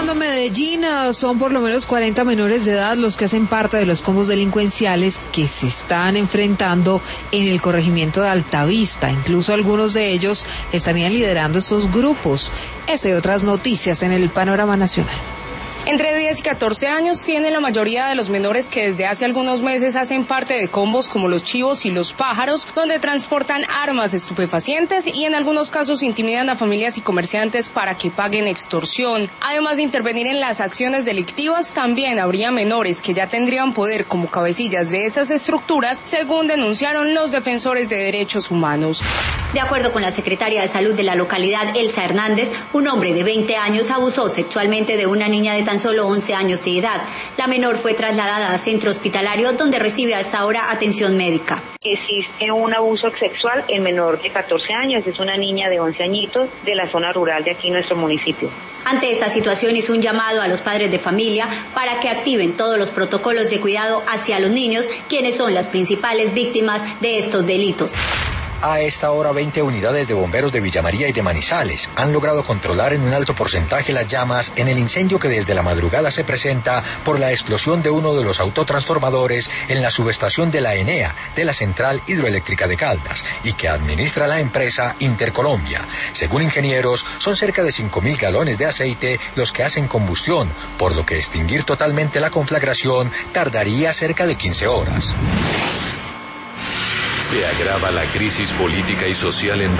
Segundo Medellín, son por lo menos 40 menores de edad los que hacen parte de los combos delincuenciales que se están enfrentando en el corregimiento de Altavista. Incluso algunos de ellos estarían liderando estos grupos. Esa y otras noticias en el panorama nacional. Entre 10 y 14 años tienen la mayoría de los menores que desde hace algunos meses hacen parte de combos como los Chivos y los Pájaros, donde transportan armas estupefacientes y en algunos casos intimidan a familias y comerciantes para que paguen extorsión. Además de intervenir en las acciones delictivas, también habría menores que ya tendrían poder como cabecillas de estas estructuras, según denunciaron los defensores de derechos humanos. De acuerdo con la secretaria de Salud de la localidad, Elsa Hernández, un hombre de 20 años abusó sexualmente de una niña de tan solo 11 años de edad. La menor fue trasladada a centro hospitalario donde recibe a esta hora atención médica. Existe un abuso sexual en menor de 14 años, es una niña de 11 añitos de la zona rural de aquí en nuestro municipio. Ante esta situación hizo un llamado a los padres de familia para que activen todos los protocolos de cuidado hacia los niños, quienes son las principales víctimas de estos delitos. A esta hora 20 unidades de bomberos de Villa María y de Manizales han logrado controlar en un alto porcentaje las llamas en el incendio que desde la madrugada se presenta por la explosión de uno de los autotransformadores en la subestación de la ENEA de la Central Hidroeléctrica de Caldas y que administra la empresa Intercolombia. Según ingenieros, son cerca de 5.000 galones de aceite los que hacen combustión, por lo que extinguir totalmente la conflagración tardaría cerca de 15 horas. Se agrava la crisis política y social en